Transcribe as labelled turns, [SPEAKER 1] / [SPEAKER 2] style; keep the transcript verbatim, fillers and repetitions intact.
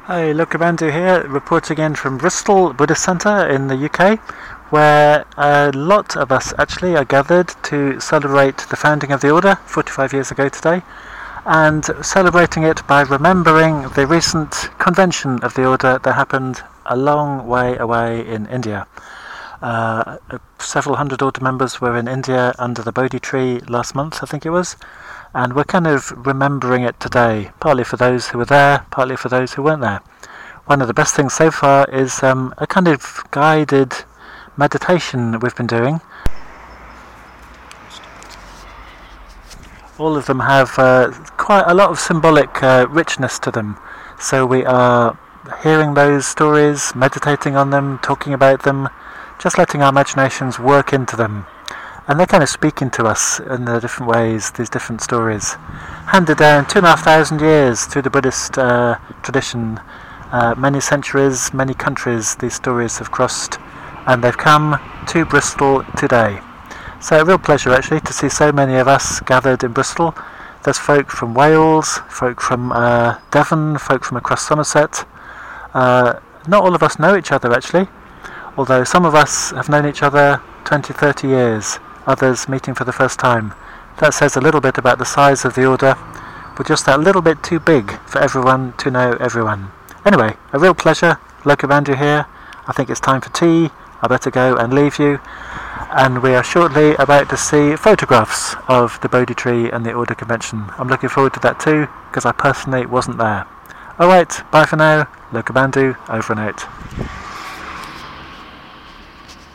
[SPEAKER 1] Hi, Lokabandhu here, reporting in from Bristol Buddhist Centre in the U K, where a lot of us actually are gathered to celebrate the founding of the Order forty-five years ago today, and celebrating it by remembering the recent convention of the Order that happened a long way away in India. Uh, several hundred Order members were in India under the Bodhi tree last month, I think it was, and we're kind of remembering it today, partly for those who were there, partly for those who weren't there. One of the best things so far is um, a kind of guided meditation we've been doing. All of them have uh, quite a lot of symbolic uh, richness to them, so we are hearing those stories, meditating on them, talking about them, just letting our imaginations work into them. And they're kind of speaking to us in the different ways, these different stories. Handed down two and a half thousand years through the Buddhist uh, tradition, uh, many centuries, many countries, these stories have crossed, and they've come to Bristol today. So a real pleasure actually to see so many of us gathered in Bristol. There's folk from Wales, folk from uh, Devon, folk from across Somerset. Uh, not all of us know each other actually, although some of us have known each other twenty, thirty years. Others meeting for the first time. That says a little bit about the size of the Order. We're just that little bit too big for everyone to know everyone. Anyway, a real pleasure. Lokabandhu here. I think it's time for tea. I better go and leave you. And we are shortly about to see photographs of the Bodhi tree and the Order convention. I'm looking forward to that too, because I personally wasn't there. Alright, bye for now. Lokabandhu, over and out.